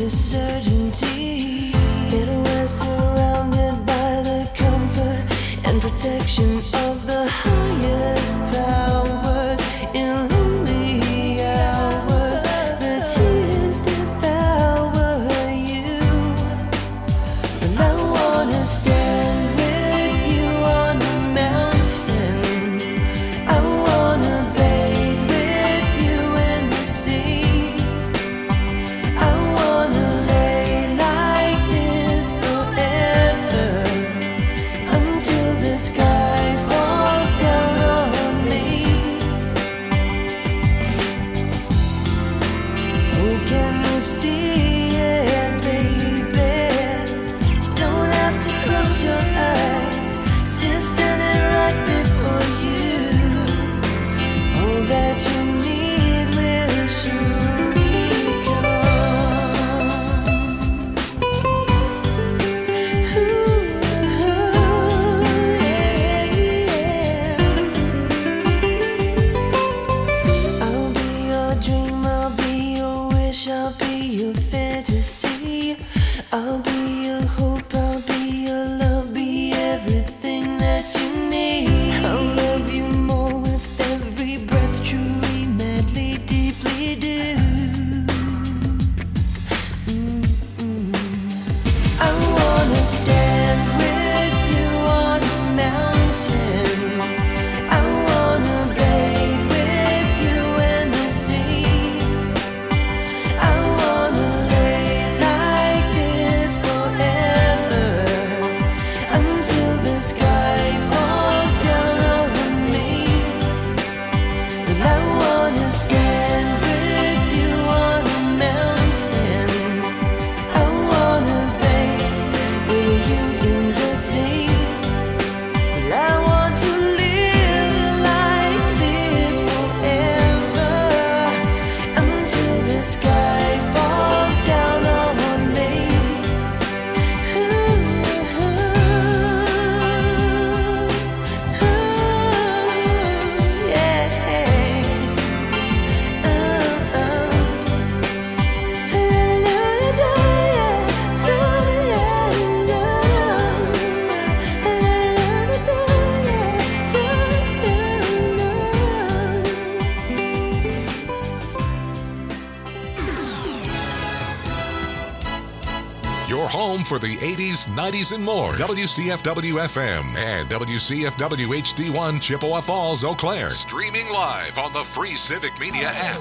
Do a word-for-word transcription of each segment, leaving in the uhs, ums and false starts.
For the eighties, nineties, and more. W C F W F M and W C F W H D one Chippewa Falls, Eau Claire. Streaming live on the free Civic Media app.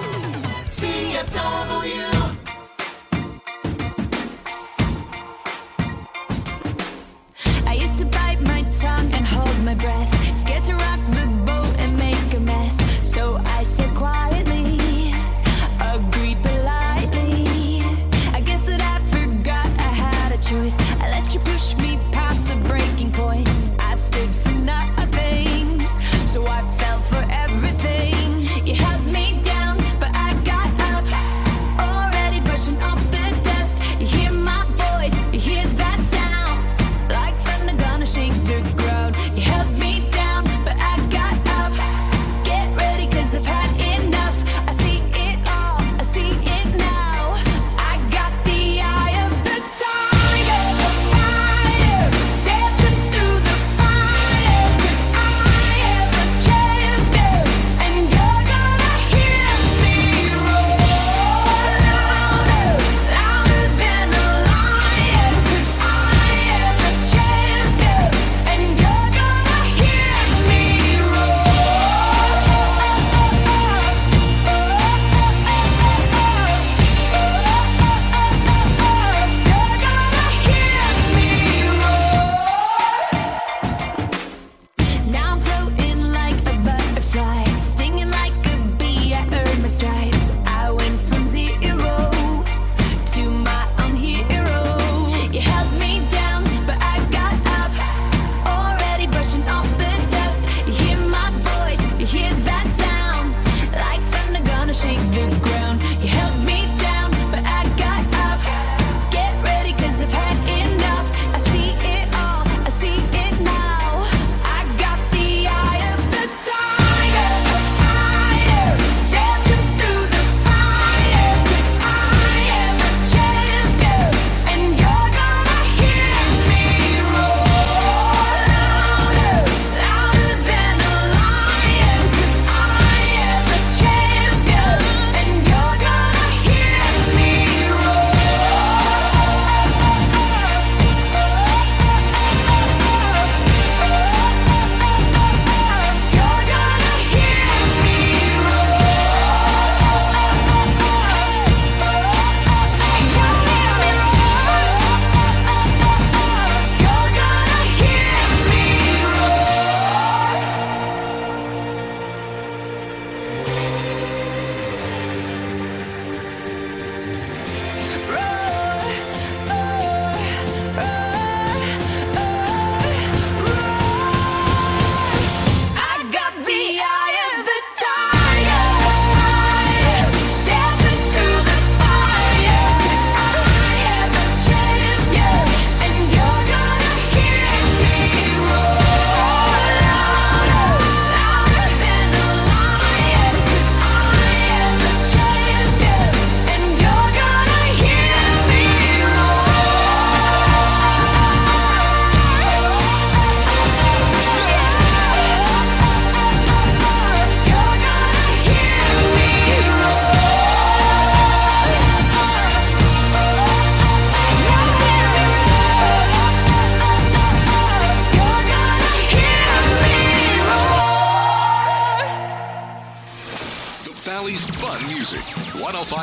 C F W. I used to bite my tongue and hold my breath, scared to rock the boat and make a mess. So I said quietly, agreed politely. I guess that I forgot I had a choice. I let you push me past the breaking point. I stood for nothing, so I fell for everything. You held me down, but I got up. Already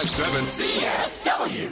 five seven C F W.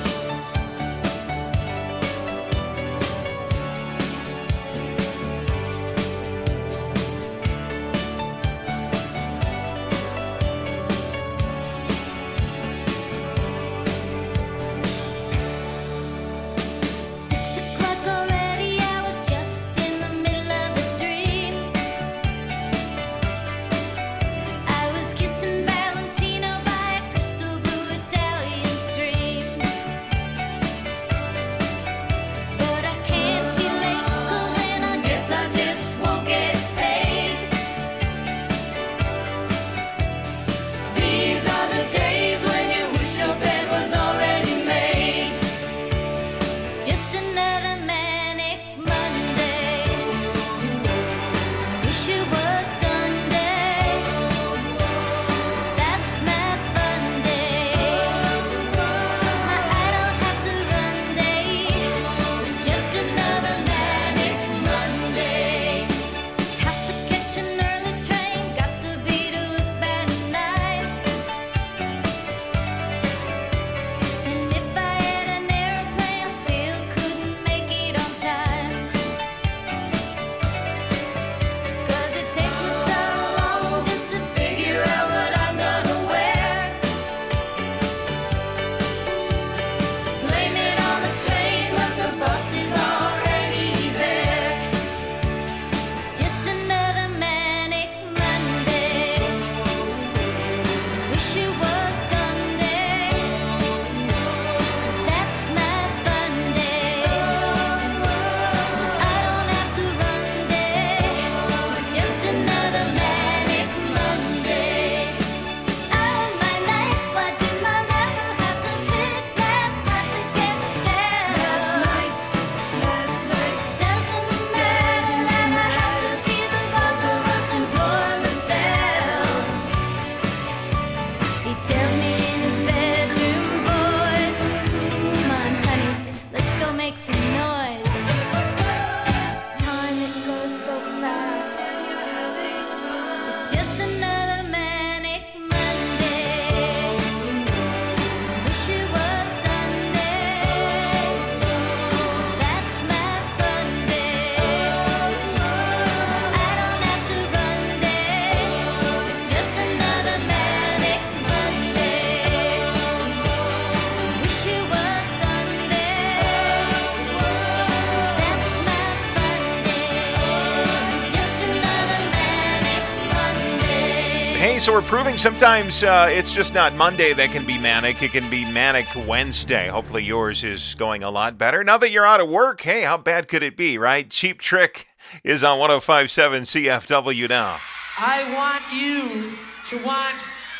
So we're proving sometimes uh, it's just not Monday that can be manic. It can be manic Wednesday. Hopefully yours is going a lot better. Now that you're out of work, hey, how bad could it be, right? Cheap Trick is on one oh five point seven C F W now. I want you to want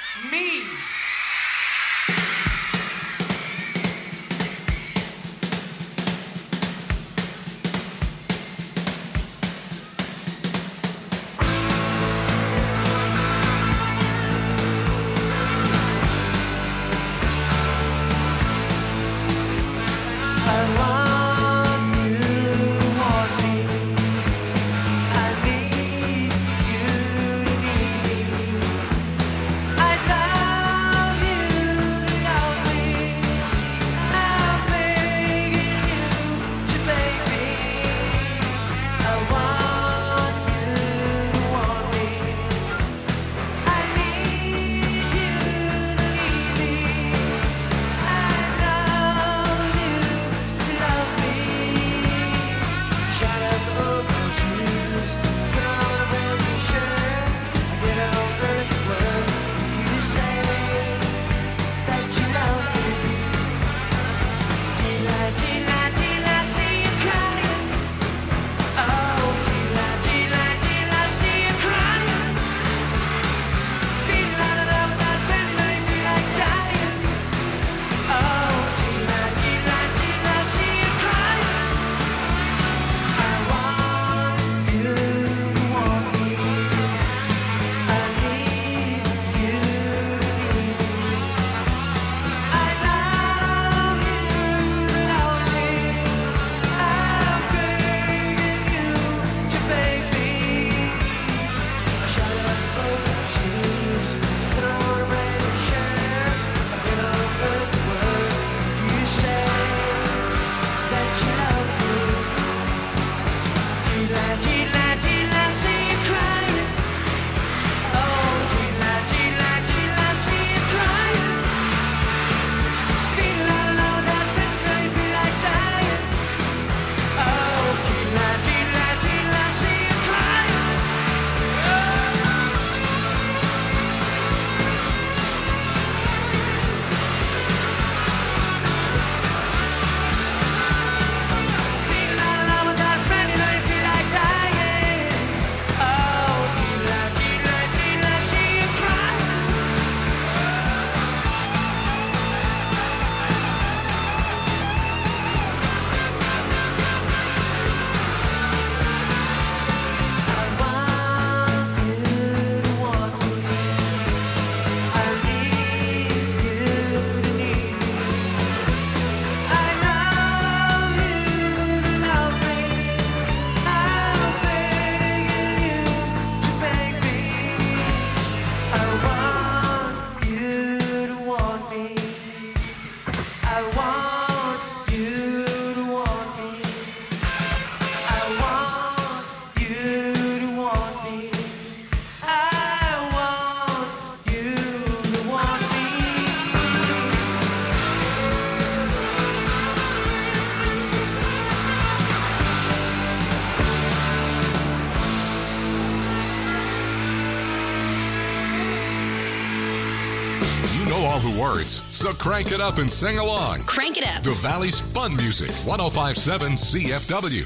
me. I love the words, so crank it up and sing along. Crank it up. The Valley's fun music, one oh five point seven C F W.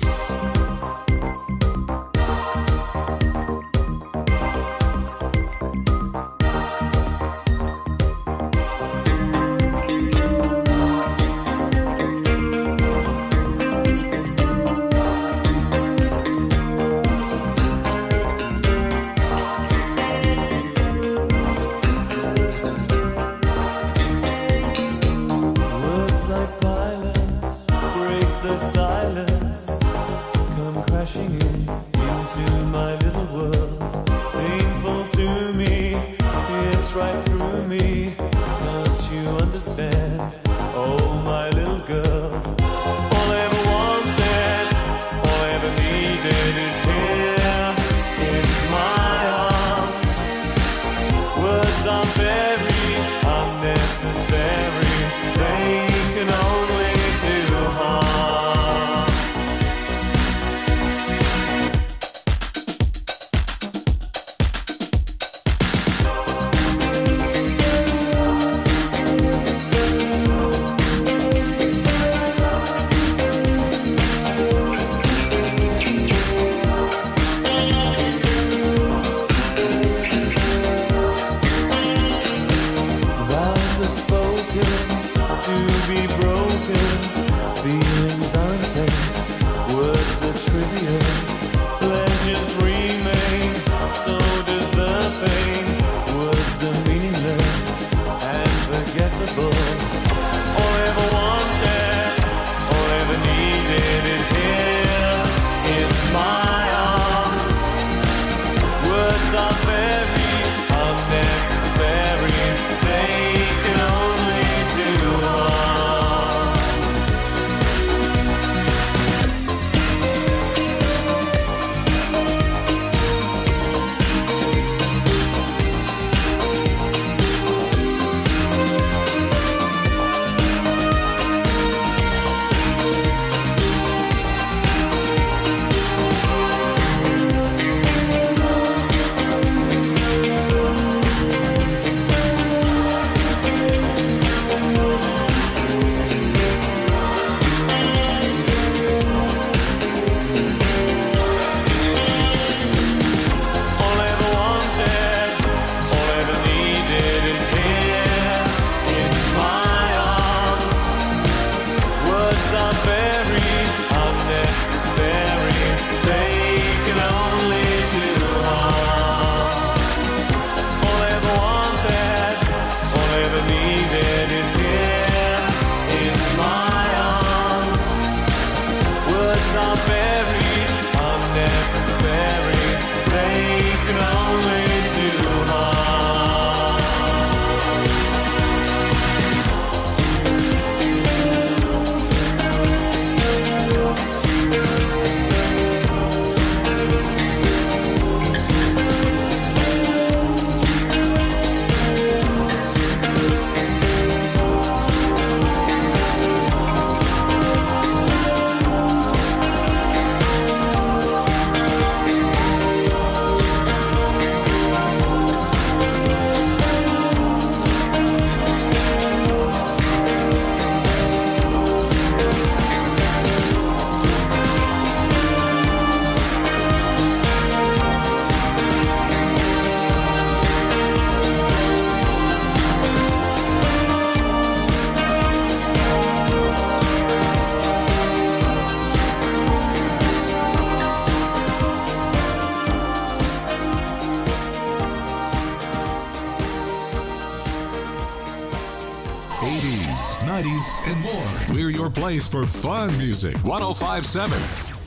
nineties, and more. We're your place for fun music. one oh five point seven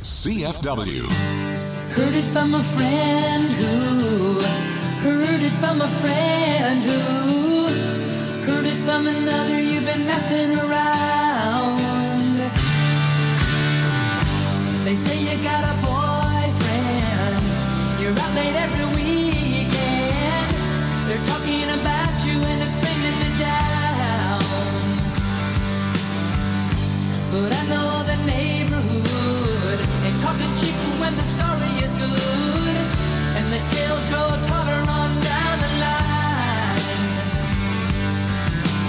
C F W. Heard it from a friend who, heard it from a friend who, heard it from another, you've been messing around. They say you got a boyfriend, you're out late every weekend. They're talking about you and it's bringing me down. But I know the neighborhood, and talk is cheap when the story is good, and the tales grow taller on down the line.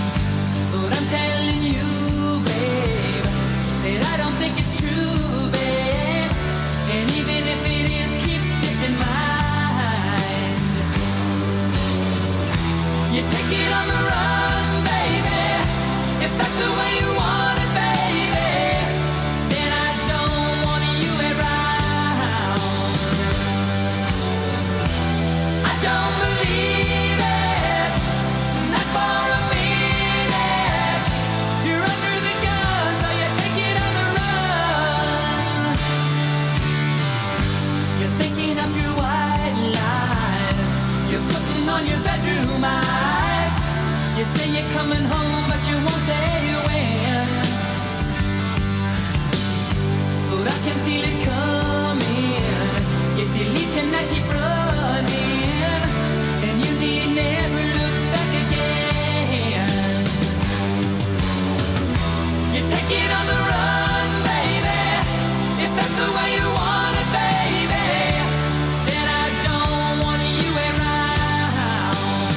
it on the run, baby. If that's the way you want it, baby, then I don't want you around.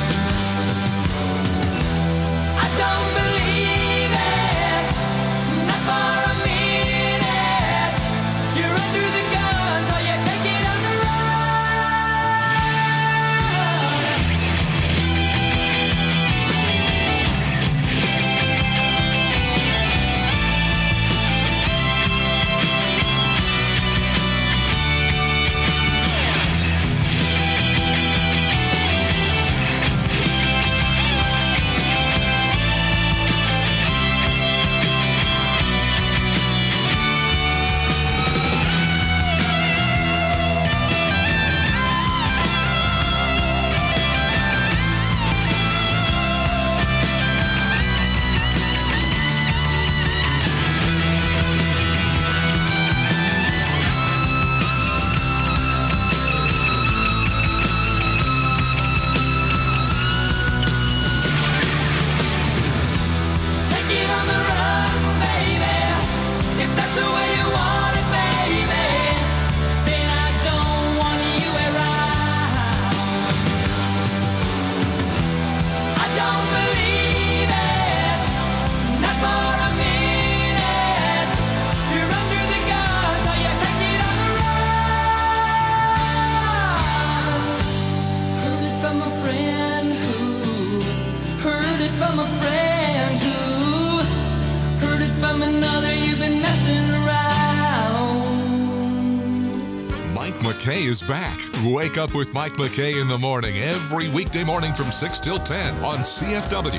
I don't believe it, not for a minute. You're under the gun, so you take it on the run. Take it on the run, baby. If that's the way you want it, baby, then I don't want you around. I don't believe it, not for a minute. You're under the gun, so you take it on the run. Heard it from a friend who heard it from a friend who heard it from another. You've been messing around. Mike McKay is back. Wake up with Mike McKay in the morning every weekday morning from six till ten on C F W.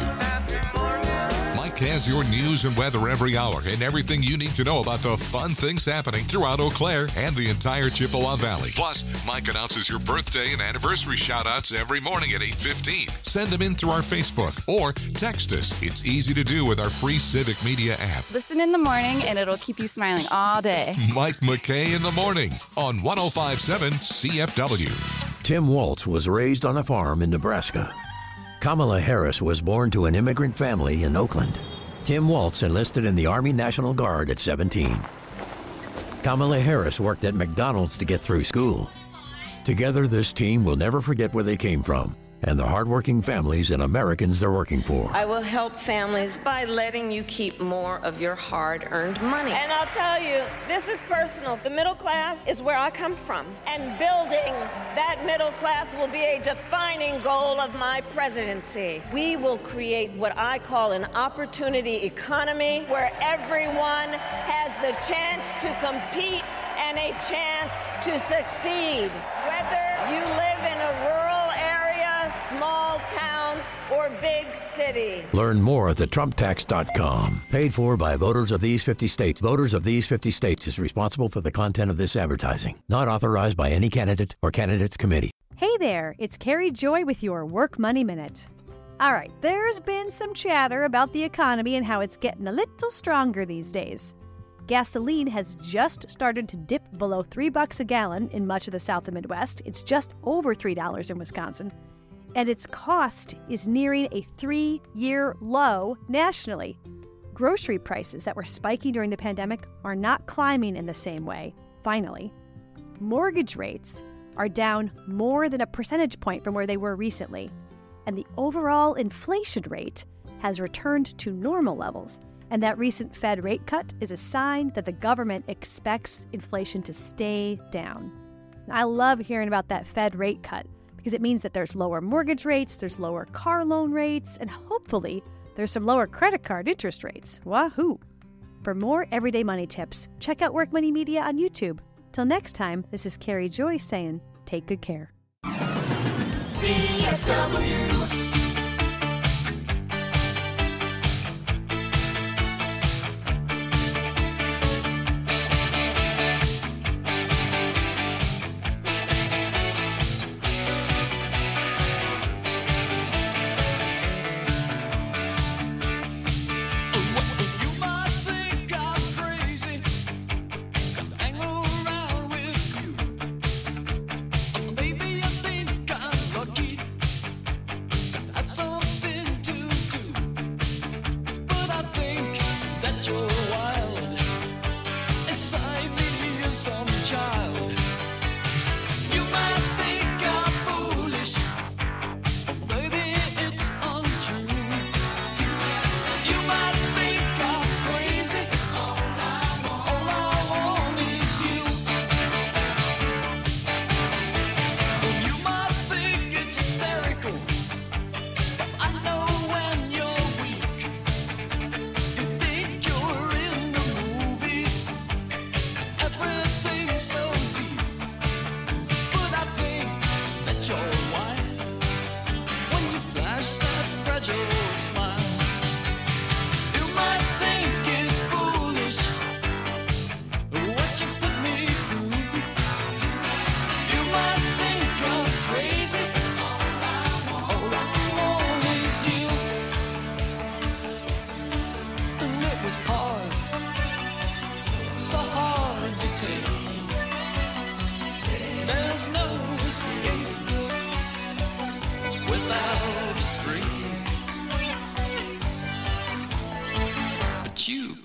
Mike has your news and weather every hour and everything you need to know about the fun things happening throughout Eau Claire and the entire Chippewa Valley. Plus, Mike announces your birthday and anniversary shout-outs every morning at eight fifteen. Send them in through our Facebook or text us. It's easy to do with our free Civic Media app. Listen in the morning and it'll keep you smiling all day. Mike McKay in the morning on one oh five point seven C F W. Tim Waltz was raised on a farm in Nebraska. Kamala Harris was born to an immigrant family in Oakland. Tim Waltz enlisted in the Army National Guard at seventeen. Kamala Harris worked at McDonald's to get through school. Together, this team will never forget where they came from and the hardworking families and Americans they're working for. I will help families by letting you keep more of your hard-earned money. And I'll tell you, this is personal. The middle class is where I come from, and building that middle class will be a defining goal of my presidency. We will create what I call an opportunity economy where everyone has the chance to compete and a chance to succeed. Whether you live in a rural area, small town, or big city. Learn more at the trump tax dot com. Paid for by voters of these fifty states. Voters of these fifty states is responsible for the content of this advertising. Not authorized by any candidate or candidates committee. Hey there, it's Carrie Joy with your Work Money Minute. All right, there's been some chatter about the economy and how it's getting a little stronger these days. Gasoline has just started to dip below three bucks a gallon in much of the South and Midwest. It's just over three dollars in Wisconsin. And its cost is nearing a three-year low nationally. Grocery prices that were spiking during the pandemic are not climbing in the same way, finally. Mortgage rates are down more than a percentage point from where they were recently. And the overall inflation rate has returned to normal levels. And that recent Fed rate cut is a sign that the government expects inflation to stay down. I love hearing about that Fed rate cut because it means that there's lower mortgage rates, there's lower car loan rates, and hopefully there's some lower credit card interest rates. Wahoo! For more everyday money tips, check out Work Money Media on YouTube. Till next time, this is Carrie Joy saying, take good care. C F W.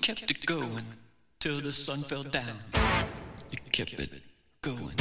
kept it going till the sun fell down. You kept it going.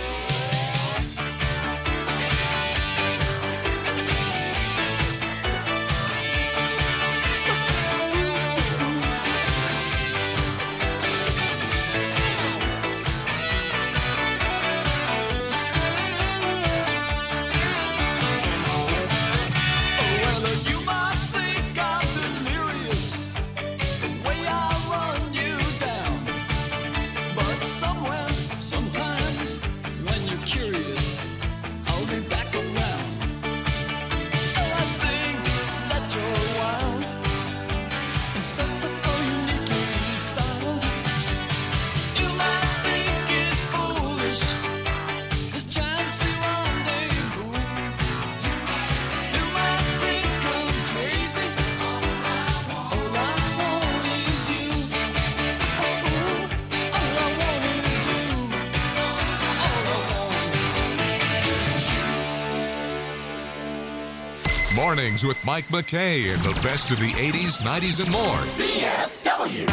Mornings with Mike McKay and the best of the eighties, nineties, and more. C F W.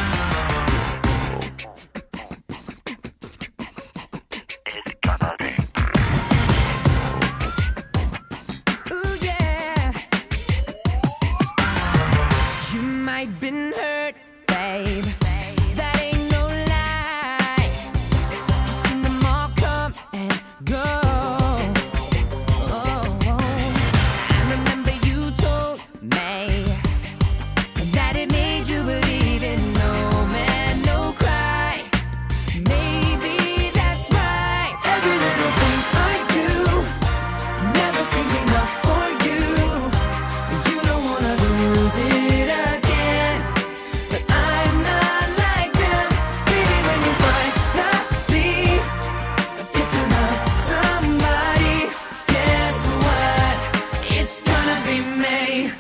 Ooh, yeah. You might been hurt, babe. That ain't no lie. You've seen them all come and go. That it made you believe in no man, no cry. Maybe that's right. Every little thing I do never seems enough for you. You don't wanna lose it again, but I'm not like them. Baby, when you finally get to love somebody, guess what? It's gonna be me.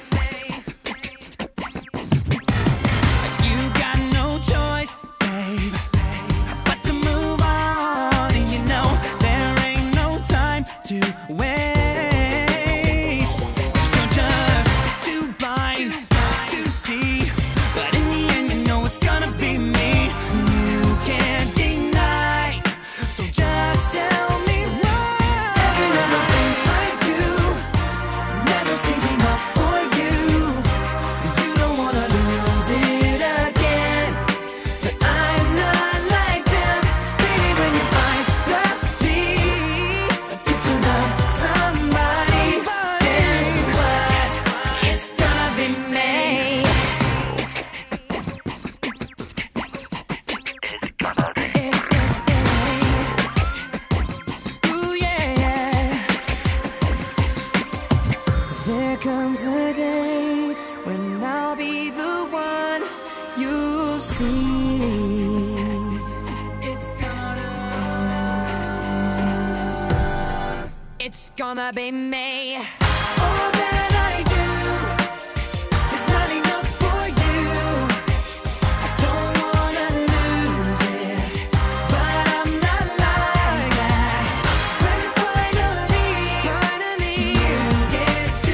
Comes a day when I'll be the one you'll see. It's gonna, it's gonna be me. All that I do is not enough for you. I don't wanna lose it, but I'm not like that. When finally, finally you get to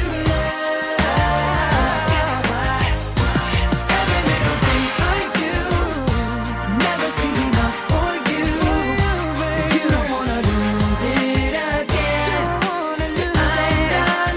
I'm not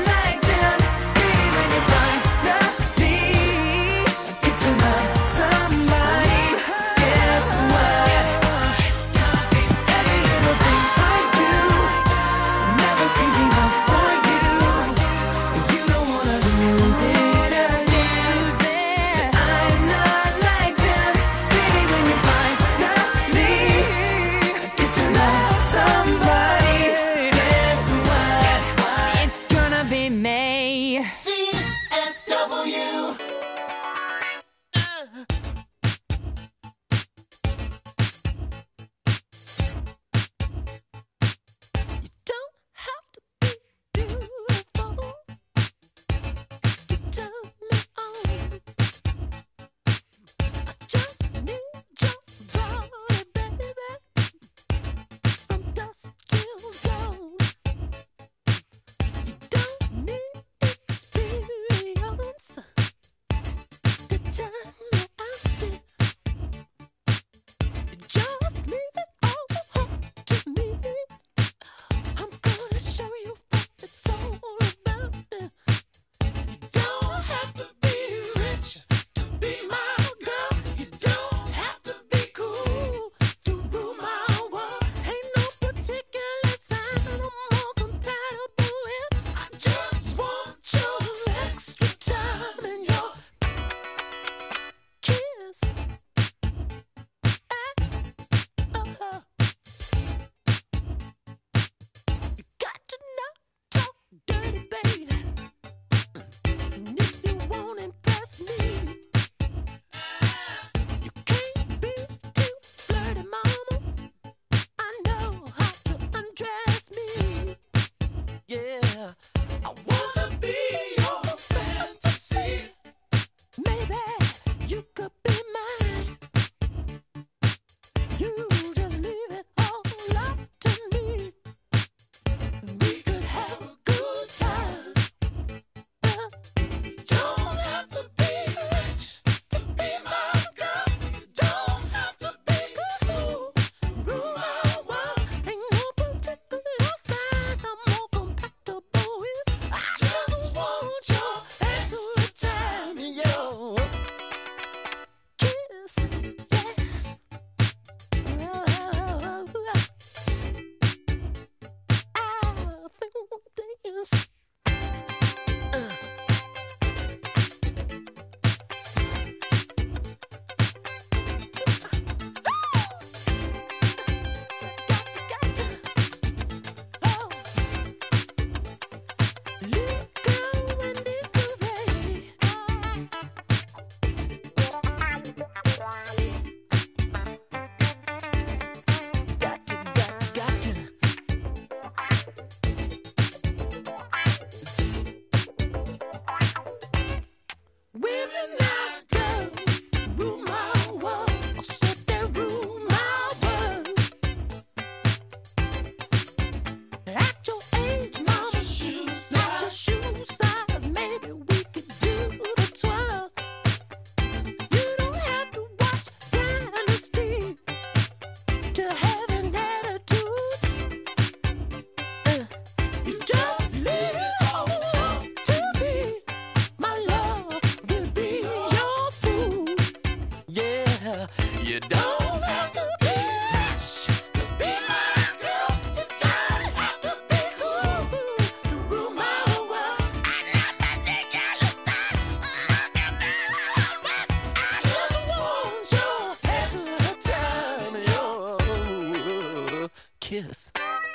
kiss.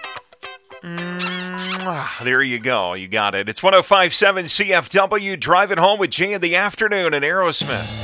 Mm, there you go. You got it. It's one oh five point seven C F W. Driving home with Jay in the afternoon and Aerosmith.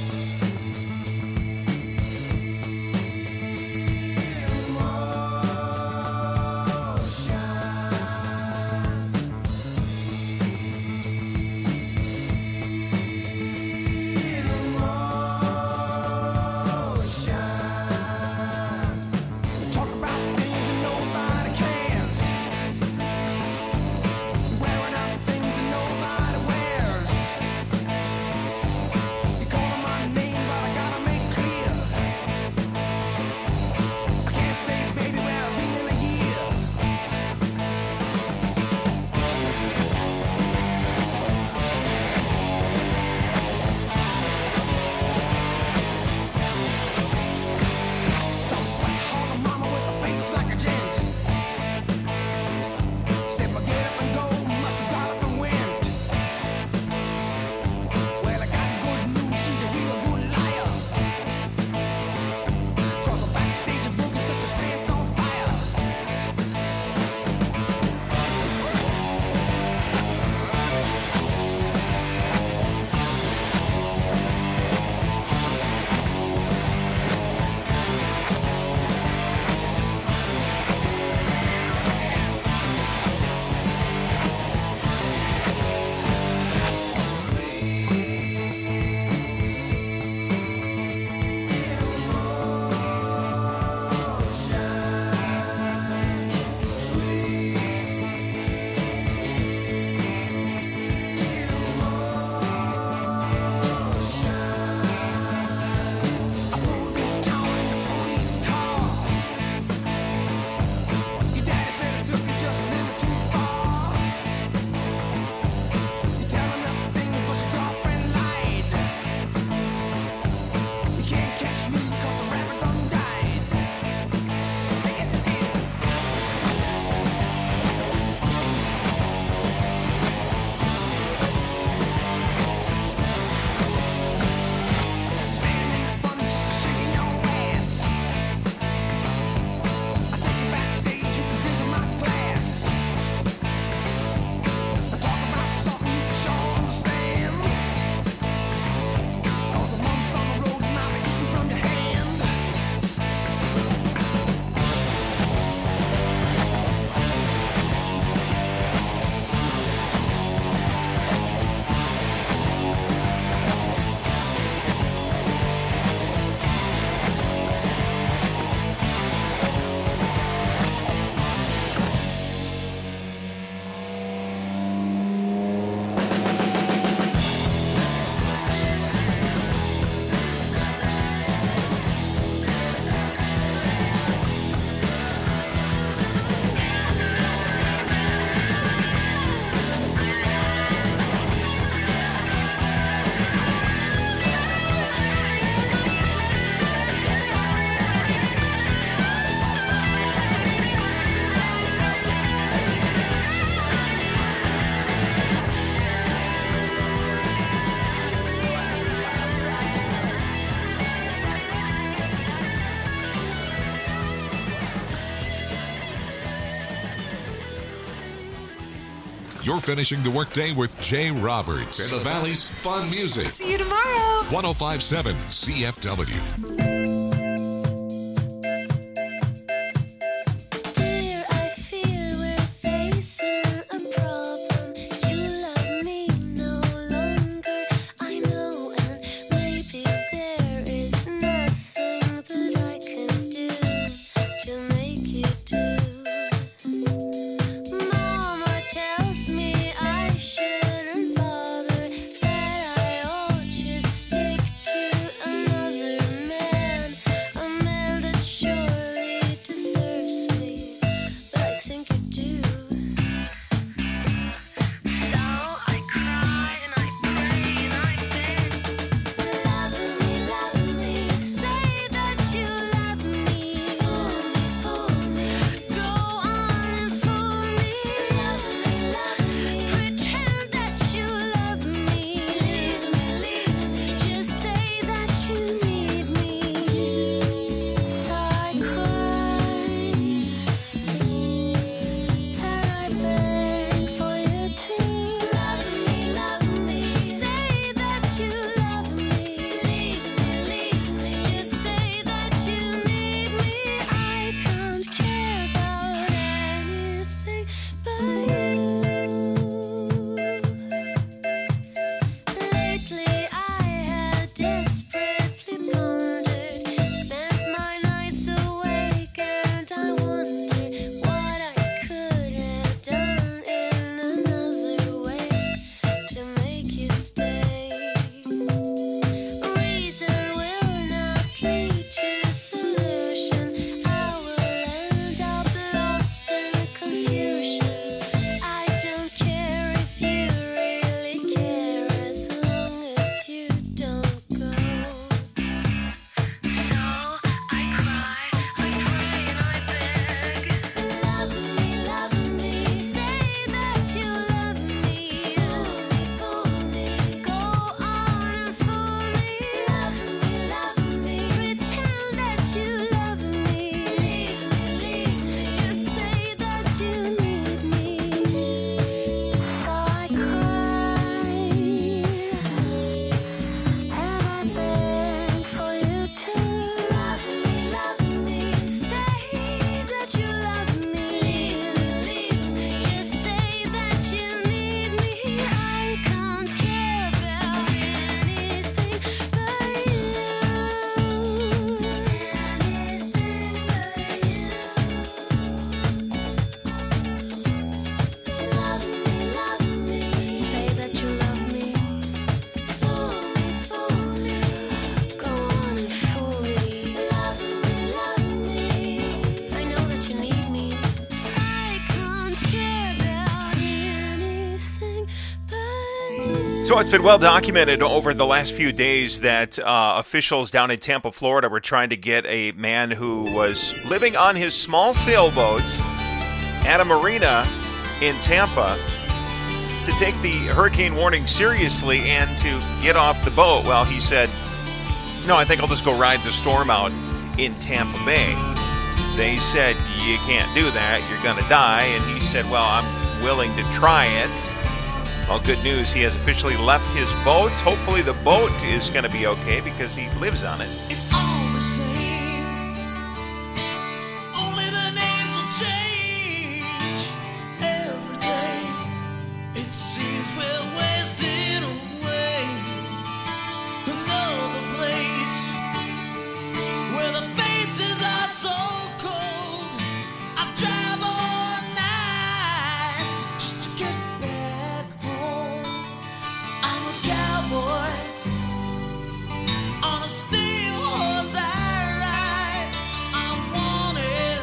You're finishing the workday with Jay Roberts and the Valley's fun music. See you tomorrow. one oh five point seven C F W. Stick to another man. So it's been well documented over the last few days that uh, officials down in Tampa, Florida were trying to get a man who was living on his small sailboat at a marina in Tampa to take the hurricane warning seriously and to get off the boat. Well, he said, no, I think I'll just go ride the storm out in Tampa Bay. They said, you can't do that, you're going to die. And he said, well, I'm willing to try it. Well, good news, he has officially left his boat. Hopefully the boat is going to be okay because he lives on it. It's all the same. Only the names will change every day. It seems we're wasting away. Another place where the faces are so cold. I drive all night just to get back home. I'm a cowboy on a steel horse I ride. I'm wanted,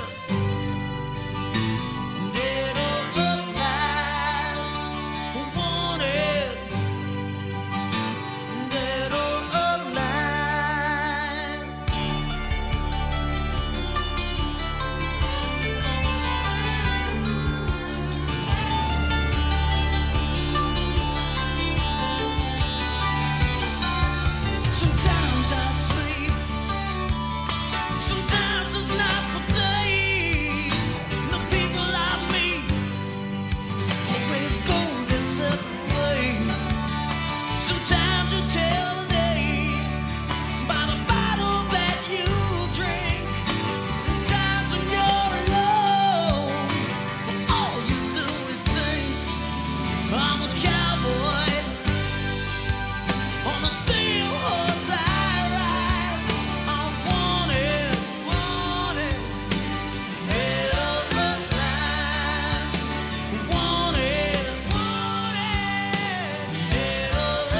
dead or alive. Wanted, dead or alive. Sometimes I sleep, sometimes it's not for days. The people I meet always go their separate ways. Sometimes you tell the day by the bottle that you drink. Times when you're alone, all you do is think. I'm a cowboy on a steel horse I ride. I'm wanted, wanted, dead or alive. Wanted, wanted, dead or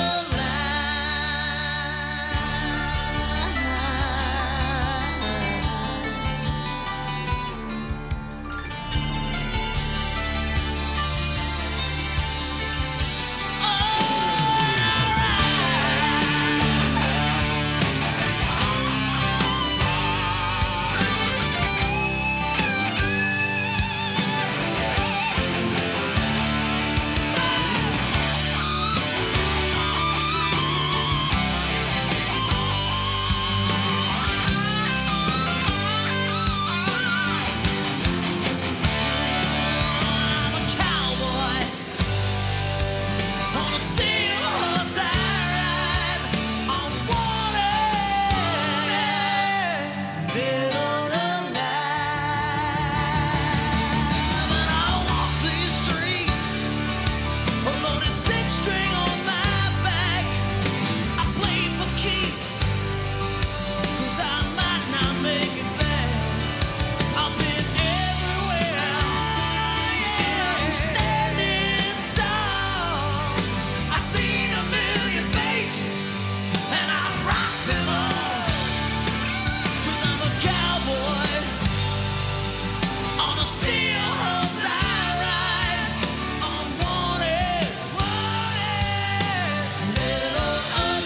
I'm a cowboy on a steel horse I ride. I'm wanted, dead or alive. And I walk these streets, a loaded six string on my back. I play for keeps, 'cause I might not make it back. I've been everywhere, still I'm standing tall. I've seen a million faces, and I've rocked them all. 'Cause I'm a cowboy on a steel horse I ride. I'm wanted, wanted, dead or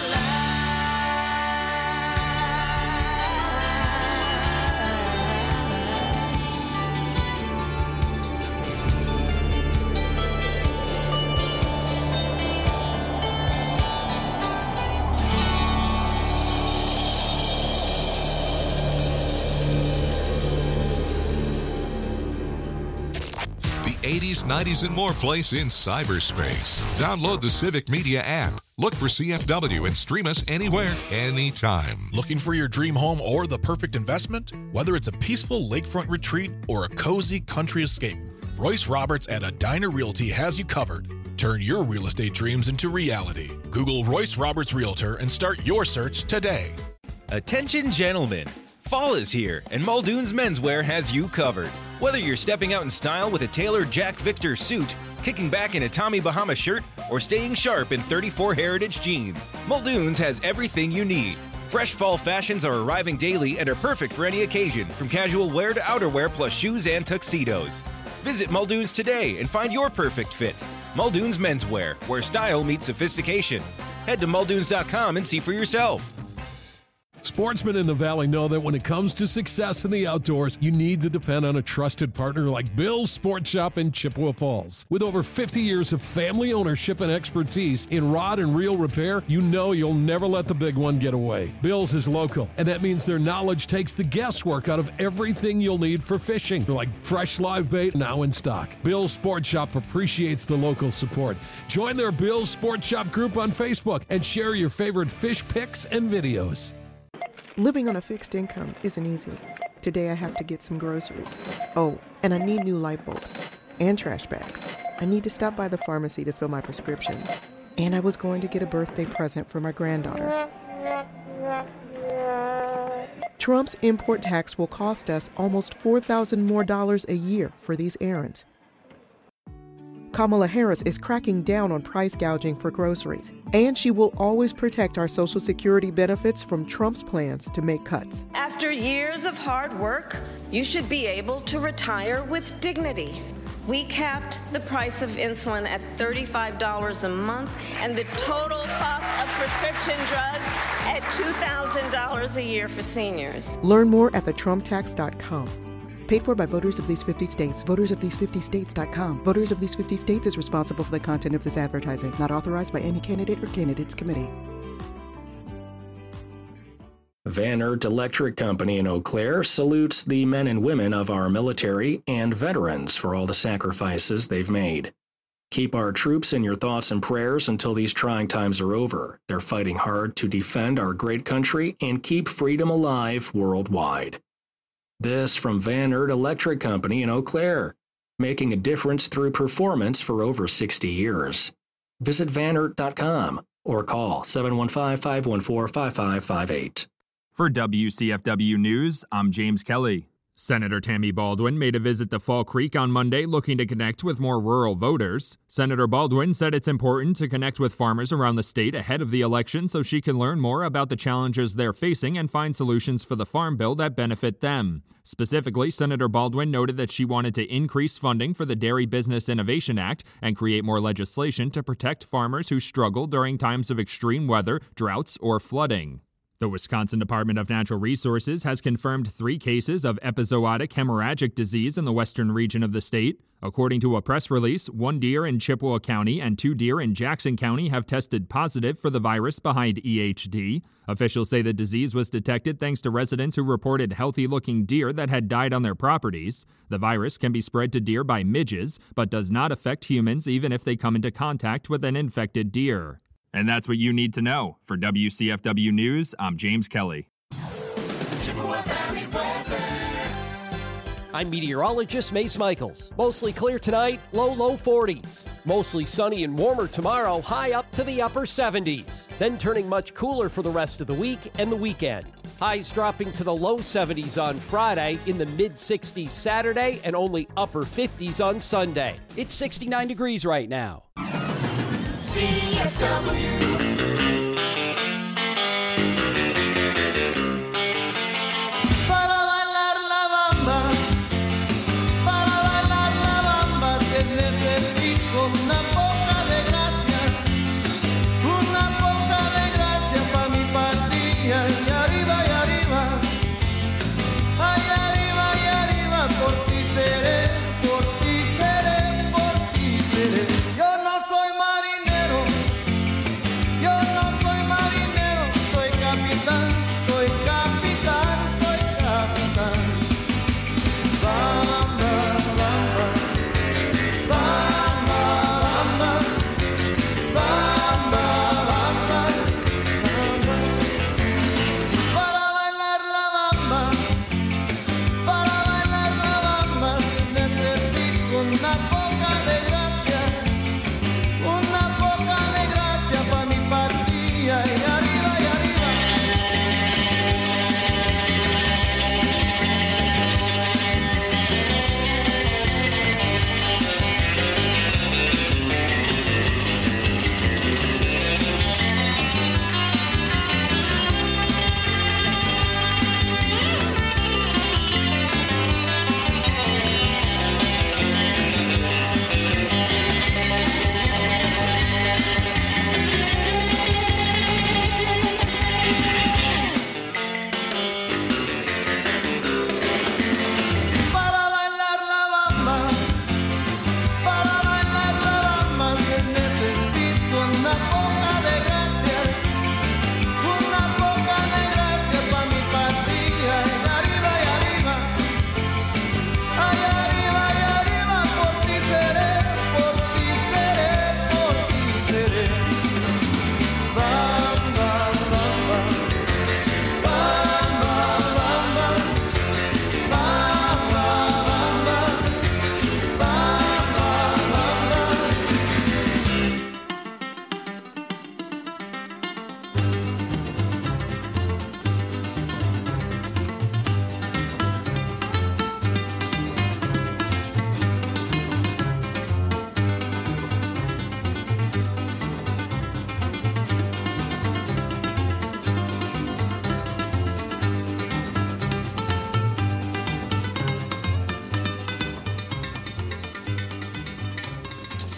The eighties, nineties, and more place in cyberspace. Download the Civic Media app. Look for C F W and stream us anywhere, anytime. Looking for your dream home or the perfect investment? Whether it's a peaceful lakefront retreat or a cozy country escape, Royce Roberts at Edina Realty has you covered. Turn your real estate dreams into reality. Google Royce Roberts Realtor and start your search today. Attention gentlemen, fall is here and Muldoon's Menswear has you covered. Whether you're stepping out in style with a tailored Jack Victor suit, kicking back in a Tommy Bahama shirt, or staying sharp in thirty-four Heritage jeans, Muldoon's has everything you need. Fresh fall fashions are arriving daily and are perfect for any occasion, from casual wear to outerwear plus shoes and tuxedos. Visit Muldoon's today and find your perfect fit. Muldoon's Menswear, where style meets sophistication. Head to muldoons dot com and see for yourself. Sportsmen in the Valley know that when it comes to success in the outdoors, you need to depend on a trusted partner like Bill's Sport Shop in Chippewa Falls. With over fifty years of family ownership and expertise in rod and reel repair, you know you'll never let the big one get away. Bill's is local, and that means their knowledge takes the guesswork out of everything you'll need for fishing, like fresh live bait now in stock. Bill's Sport Shop appreciates the local support. Join their Bill's Sport Shop group on Facebook and share your favorite fish pics and videos. Living on a fixed income isn't easy. Today I have to get some groceries. Oh, and I need new light bulbs and trash bags. I need to stop by the pharmacy to fill my prescriptions. And I was going to get a birthday present for my granddaughter. Trump's import tax will cost us almost four thousand dollars more dollars a year for these errands. Kamala Harris is cracking down on price gouging for groceries, and she will always protect our Social Security benefits from Trump's plans to make cuts. After years of hard work, you should be able to retire with dignity. We capped the price of insulin at thirty-five dollars a month and the total cost of prescription drugs at two thousand dollars a year for seniors. Learn more at the trump tax dot com. Paid for by voters of these fifty states. voters of these fifty states dot com. Voters of these fifty states is responsible for the content of this advertising. Not authorized by any candidate or candidates committee. Van Ert Electric Company in Eau Claire salutes the men and women of our military and veterans for all the sacrifices they've made. Keep our troops in your thoughts and prayers until these trying times are over. They're fighting hard to defend our great country and keep freedom alive worldwide. This from Van Ert Electric Company in Eau Claire, making a difference through performance for over sixty years. Visit van ert dot com or call seven one five, five one four, five five five eight. For W C F W News, I'm James Kelly. Senator Tammy Baldwin made a visit to Fall Creek on Monday looking to connect with more rural voters. Senator Baldwin said it's important to connect with farmers around the state ahead of the election so she can learn more about the challenges they're facing and find solutions for the farm bill that benefit them. Specifically, Senator Baldwin noted that she wanted to increase funding for the Dairy Business Innovation Act and create more legislation to protect farmers who struggle during times of extreme weather, droughts, or flooding. The Wisconsin Department of Natural Resources has confirmed three cases of epizootic hemorrhagic disease in the western region of the state. According to a press release, one deer in Chippewa County and two deer in Jackson County have tested positive for the virus behind E H D. Officials say the disease was detected thanks to residents who reported healthy-looking deer that had died on their properties. The virus can be spread to deer by midges, but does not affect humans even if they come into contact with an infected deer. And that's what you need to know. For W C F W News, I'm James Kelly. I'm meteorologist Mace Michaels. Mostly clear tonight, low, low forties. Mostly sunny and warmer tomorrow, high up to the upper seventies. Then turning much cooler for the rest of the week and the weekend. Highs dropping to the low seventies on Friday, in the mid-sixties Saturday, and only upper fifties on Sunday. It's sixty-nine degrees right now. C F W.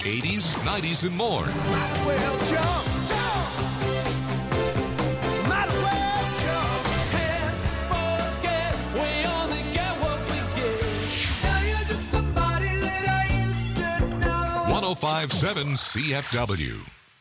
eighties, nineties, and more. Might as well jump, jump. Might as well jump. Can't forget, we only get what we get. Now you're just somebody that I used to know. one oh five point seven C F W.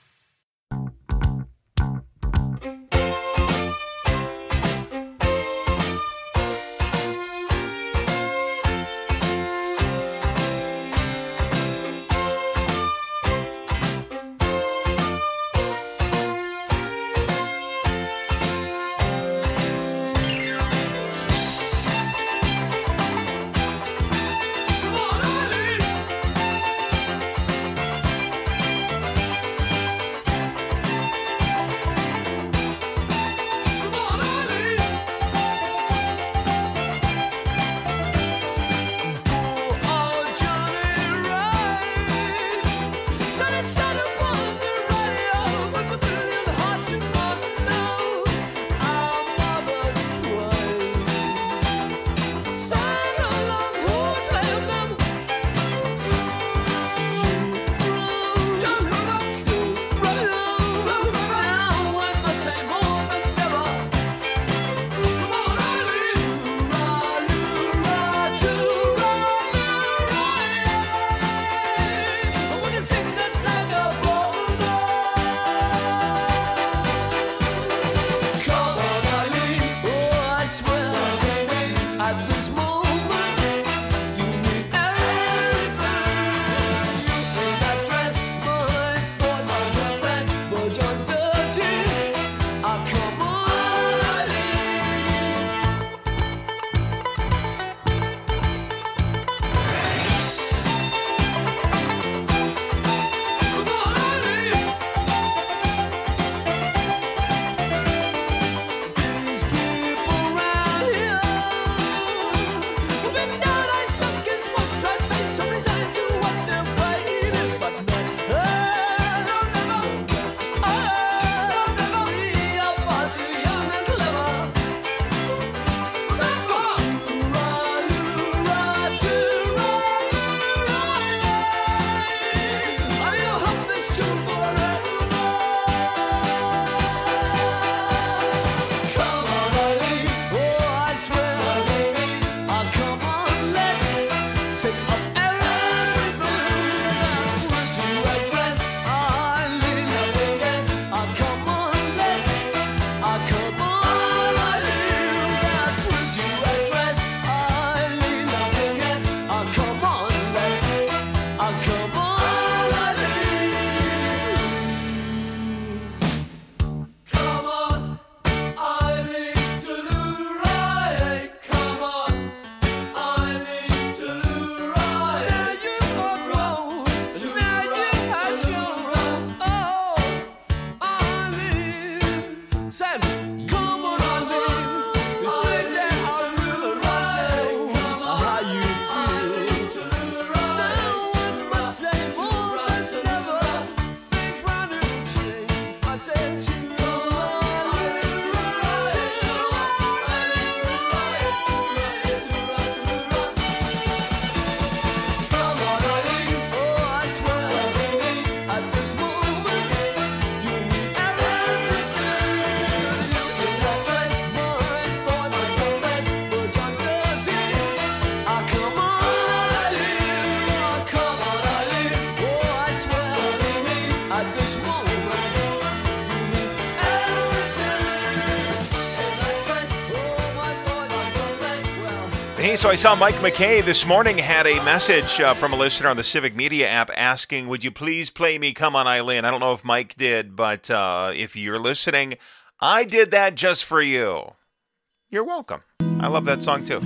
Hey, so I saw Mike McKay this morning had a message uh, from a listener on the Civic Media app asking, would you please play me Come On Eileen? I don't know if Mike did, but uh, if you're listening, I did that just for you. You're welcome. I love that song too.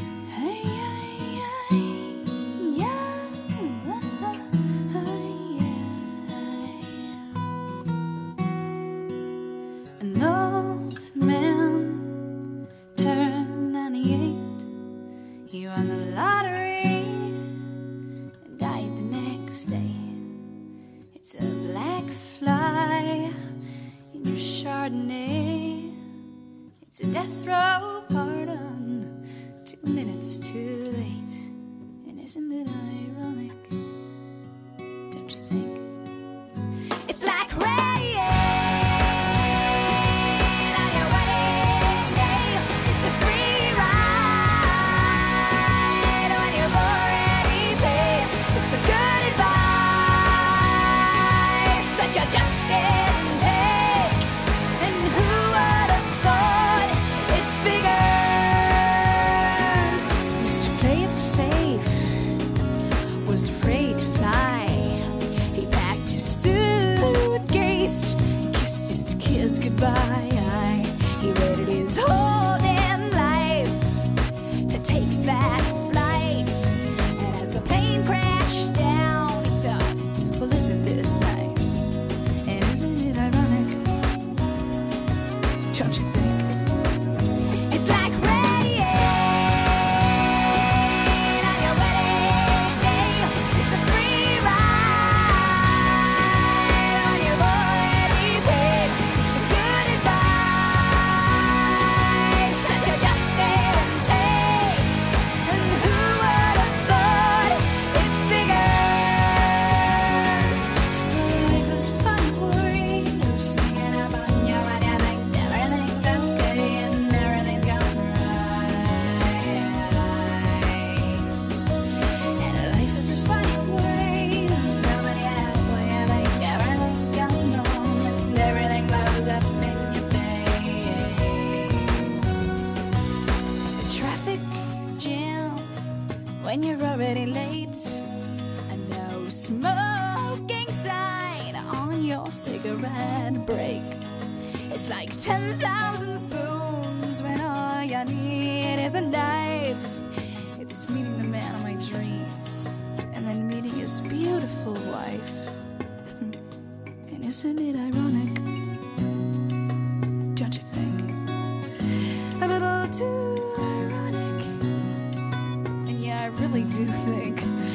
An old man turned ninety-eight. He won the lottery and died the next day. It's a black fly in your Chardonnay. It's a death row pardon, two minutes too late. And isn't it ironic? Don't you think? when you're already late. A no smoking sign on your cigarette break. It's like ten thousand spoons when all you need is a knife. It's meeting the man of my dreams and then meeting his beautiful wife. And isn't it ironic? Don't you think? A little too ironic. And yeah, I really do think